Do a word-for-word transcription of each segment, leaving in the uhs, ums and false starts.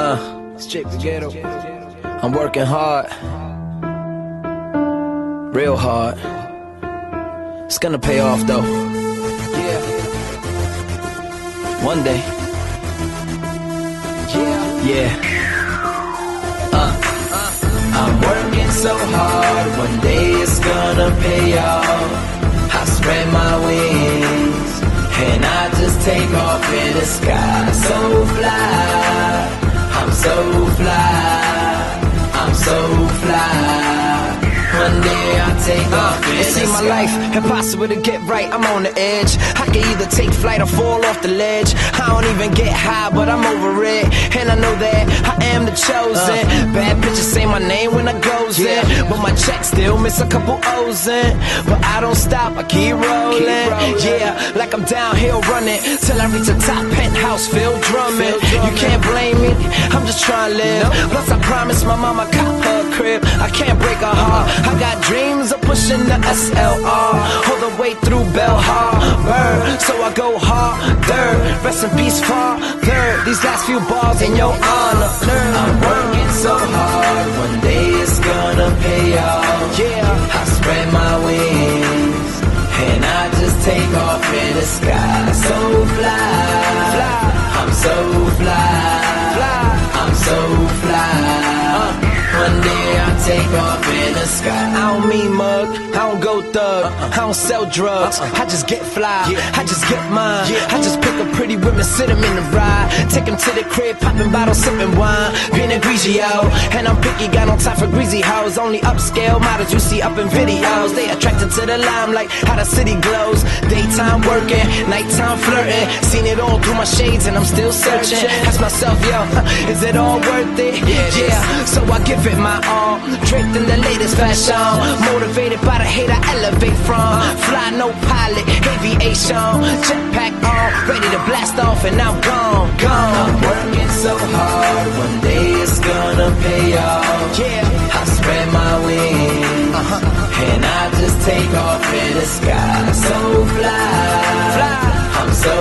Uh, I'm working hard, real hard. It's gonna pay off though. Yeah. One day. Yeah. Yeah. Uh, I'm working so hard. One day it's gonna pay off. I spread my wings and I just take off in the sky. So fly. I'm so fly. I'm so fly. One day I'll take off in the sky. It seems my life impossible to get right. I'm on the edge. I can either take flight or fall off the ledge. I don't even get high, but I'm over it. And I know that I am the chosen. uh, Bad bitches say my name when I goes yeah. in, but my check still miss a couple O's in. But I don't stop, I keep rolling, keep rolling. Yeah, like I'm downhill running till I reach a top penthouse, Phil drumming. You can't blame me, I'm just trying to live. No. Plus I promised my mama cop her crib. I can't break her heart. I got dreams of pushing the S L R all the way through Bell Harbor, so I go harder. Rest in peace, Father. These last few bars in your honor. I'm working so hard. One day it's gonna pay off. Yeah, I spread my wings and I just take off in the sky. So fly, fly. I'm so fly, fly. I'm so fly. Uh. One day I'll take off in the sky. I don't mean mug, I don't go thug, uh-uh. I don't sell drugs, uh-uh. I just get fly, yeah. I just get mine, yeah. I just pick up pretty women, sit them in the ride, take them to the crib, popping bottles, sipping wine, Pinot Grigio. And I'm picky, got no time for greasy hoes. Only upscale models you see up in videos. They attracted to the limelight, how the city glows. Daytime working, nighttime flirting. Seen it all through my shades and I'm still searching. Ask myself, yo, is it all worth it? Yeah, yeah. So I give it my all, draped in the latest fashion, motivated by the hate I elevate from. Fly, no pilot, aviation, jetpack on, ready to blast off and I'm gone, gone. I'm working so hard, one day it's gonna pay off. Yeah, I spread my wings, uh-huh. and I just take off in the sky. So fly, fly. I'm so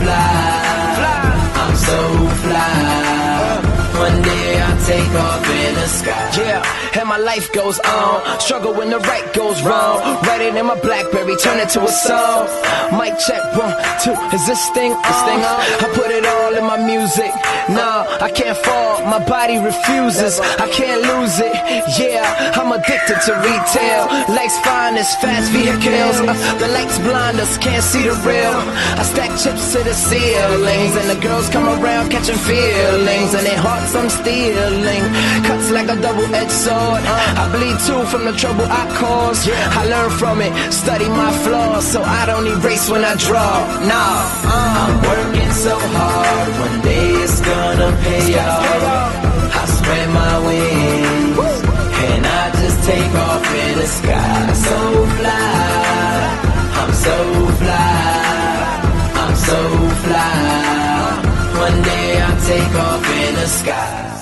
fly, fly. I'm so fly. One day I'll take off in the sky. Yeah, and my life goes on. Struggle when the right goes wrong. Write it in my Blackberry, turn it to a song. Mic check, one, two, is this thing on? This thing on? I put it all in my music. Nah, I can't fall, my body refuses. I can't lose it, yeah, I'm addicted to retail. Life's finest, fast vehicles. uh, The lights blind us, can't see the real. I stack chips to the ceilings, and the girls come around catching feelings, and their hearts I'm stealing. Cuts like a double-edged sword. I bleed too from the trouble I cause. I learn from it, study my flaws, so I don't erase when I draw. Nah, I'm working so hard. One day it's gonna pay off. I spread my wings and I just take off in the sky. So fly, I'm so fly, I'm so fly. One day I'll take off in the sky.